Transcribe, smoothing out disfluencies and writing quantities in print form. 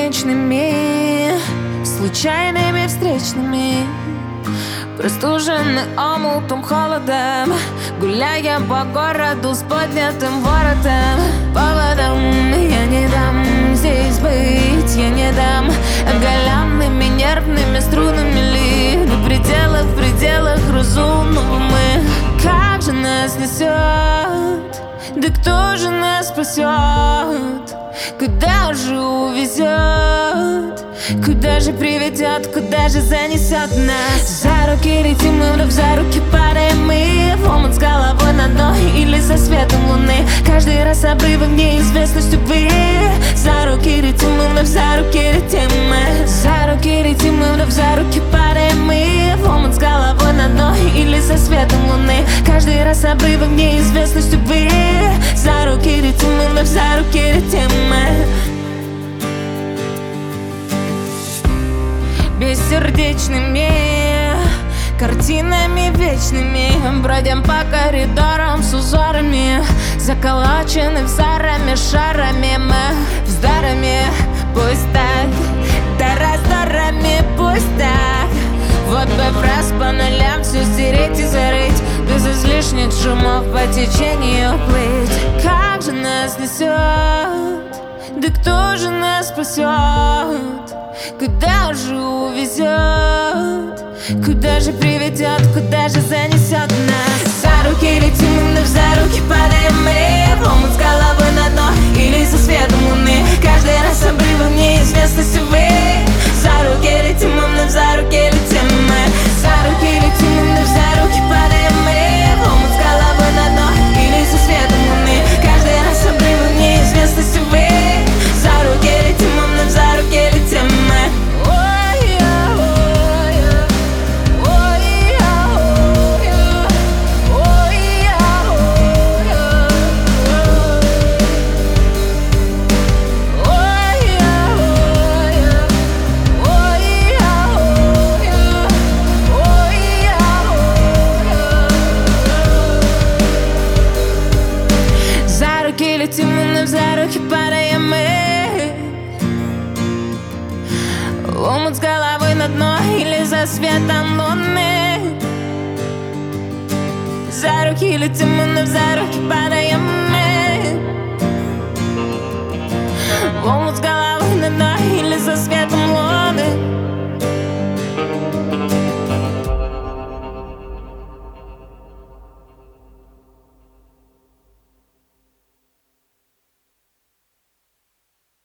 бесконечными случайными встречными, простуженный омутом холодом, гуляя по городу с поднятым воротом. Поводом я не дам здесь быть, я не дам оголенными нервными струнами ли. На пределах, в пределах разумного мы. Как же нас несет, да кто же нас спасет? Куда же увезет? Куда же приведет? Куда же занесет нас? За руки летим мы, вновь за руки падаем мы в омут с головой на дно или за светом луны. Каждый раз обрывы в неизвестность, увы. За руки летим мы, вновь за руки летим мы. За руки летим мы, вновь за руки падаем мы в омут с головой на дно или за светом луны. Каждый раз обрывы в неизвестность, увы. За руки летим мы, вновь за руки летим мы. Бессердечными картинами вечными бродим по коридорам с узорами, заколочены взорами, шарами мы вздорами. Пусть так, да раздорами, пусть так. Вот бы фраз по нулям все стереть и зарыть, без излишних шумов по течению плыть. Как же нас несет, да кто же нас спасет? Куда же увезет? Куда же приведет? Куда же занесет нас? За руки летим мы, вновь за руки падаем мы в омут с головой на дно или за светом луны. Каждый раз обрывы в неизвестности, вы. За руки летим мы, вновь за руки летим мы. За руки летим мы, вновь за руки падаем мы в омут с головой на дно или за светом луны. Каждый раз обрывы в неизвестности, вы. За руки летим мы, вновь за руки летим мы. Летим мы, вновь за руки падаем мы в омут с головой на дно или за светом луны. За руки летим мы, вновь за руки падаем мы в омут с головой на дно или за светом